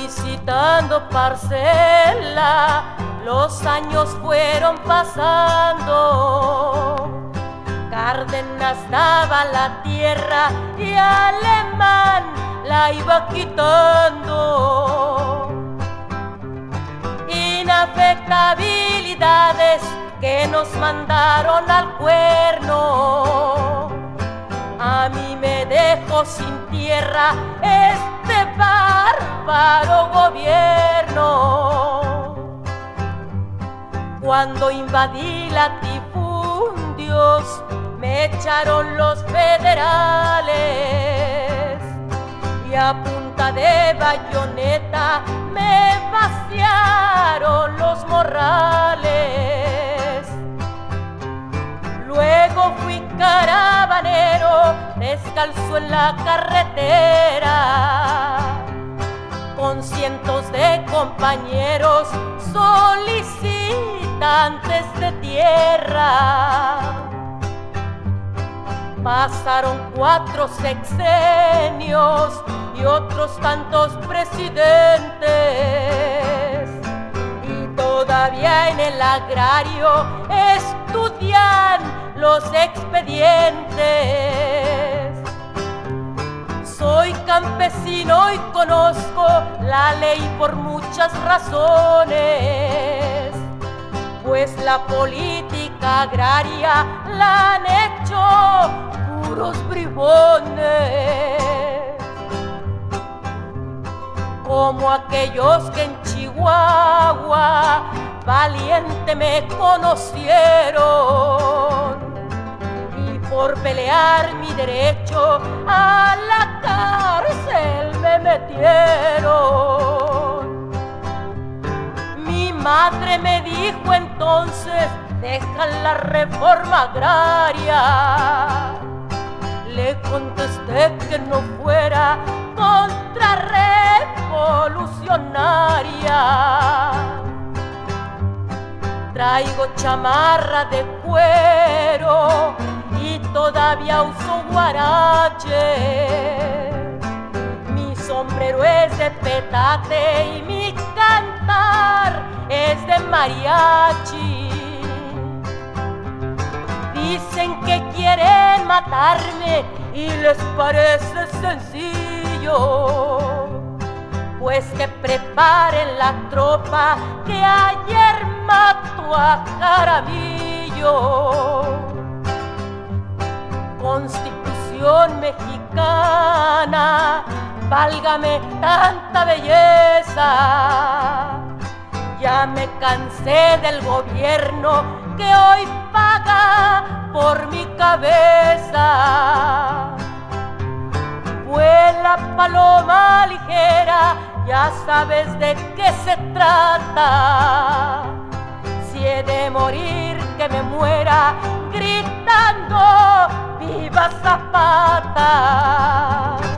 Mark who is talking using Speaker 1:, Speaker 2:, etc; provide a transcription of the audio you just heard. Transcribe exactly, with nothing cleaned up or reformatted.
Speaker 1: solicitando parcela, los años fueron pasando. Cárdenas daba la tierra y Alemán la iba quitando. Inafectabilidades que nos mandaron al cuerno. A mí me dejó sin tierra este bárbaro gobierno. Cuando invadí latifundios, me echaron los federales y a punta de bayoneta me vaciaron los morrales. Luego fui caravanero, descalzo en la carretera, con cientos de compañeros solicitantes de tierra. Pasaron cuatro sexenios y otros tantos presidentes, y todavía en el agrario estudian los expedientes. Soy campesino y conozco la ley por muchas razones, pues la política agraria la han hecho puros bribones, como aquellos que en Chihuahua valiente me conocieron y por pelear mi derecho a la cárcel me metieron. Mi madre me dijo entonces: deja la reforma agraria. Le contesté que no fuera contrarrevolucionaria. Traigo chamarra de cuero y todavía uso guarache. Mi sombrero es de petate y mi cantar es de mariachi. Dicen que quieren matarme y les parece sencillo, pues que preparen la tropa que ayer mató a Jaramillo. Constitución mexicana, válgame tanta belleza. Ya me cansé del gobierno que hoy paga por mi cabeza. Vuela paloma ligera, ya sabes de qué se trata. Si he de morir, que me muera gritando ¡Viva Zapata!